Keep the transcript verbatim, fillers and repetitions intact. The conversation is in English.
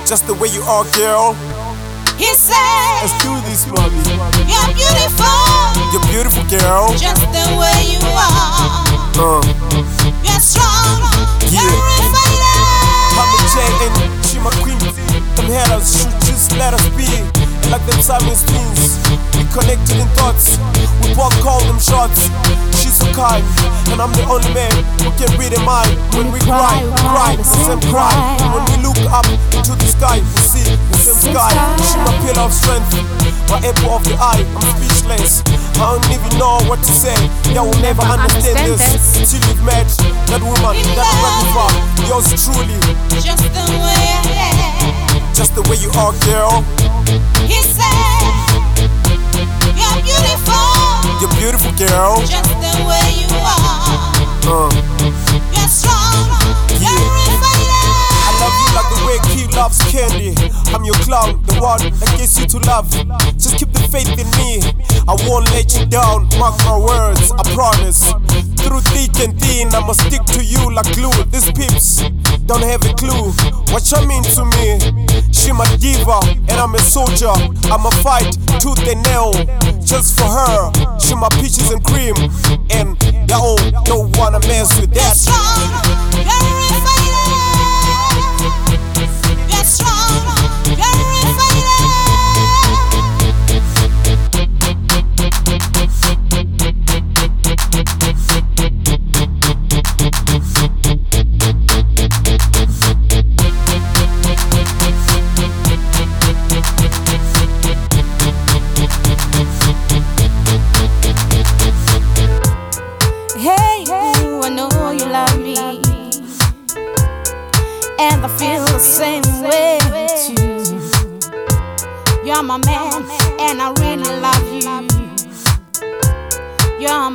just the way you are, girl. He said, let's do this, mommy. You're beautiful, you're beautiful, girl. just the way you are. Uh. You're strong, yeah. You're refined. I'm a J and she my queen. Them haters should just let us be. And like them Siamese twins, we connected in thoughts. We both call them shots. She's so kind, and I'm the only man who can read her mind. When we cry, we cry, the same cry. And when we look up into the sky, we see the same sky. She my pillar of strength, my apple of the eye. I'm speechless, I don't even know what to say. Y'all will never understand this till you've met that woman, that reservoir. Yours truly, just the way I am, just the way you are, girl. He said, you're beautiful, you're beautiful, girl. just the way you are. Uh. You're strong, yeah. You're refined. I love you like the way Key loves candy. I'm your clown, the one that gets you to love. Just keep the faith in me, I won't let you down. Mark my words, I promise. Through thick and thin, I'ma stick to you like glue. These peeps don't have a clue what you mean to me. She my diva, and I'm a soldier. I'ma fight tooth and nail just for her. She my peaches and cream, and y'all don't wanna mess with that. You're strong, you're refined. You're strong, you're refined. Hey, ooh, I know you love me, and I feel the same way too. You're my man, and I really love you. You're